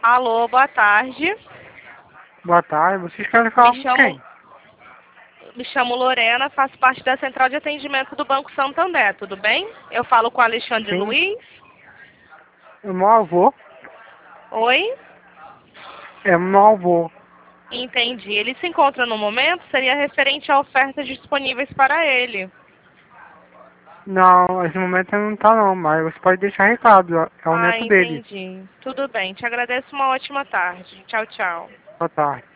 Alô, boa tarde. Boa tarde, vocês querem falar com quem? Me chamo Lorena, faço parte da central de atendimento do Banco Santander, tudo bem? Eu falo com o Alexandre Sim, Luiz. é meu avô. Oi? É meu avô. Entendi. Ele se encontra no momento? Seria referente a ofertas disponíveis para ele. Não, nesse momento ele não tá não, mas você pode deixar recado, é o Ah, neto dele. entendi. Tudo bem. Te agradeço, uma ótima tarde. Tchau, tchau. Boa tarde.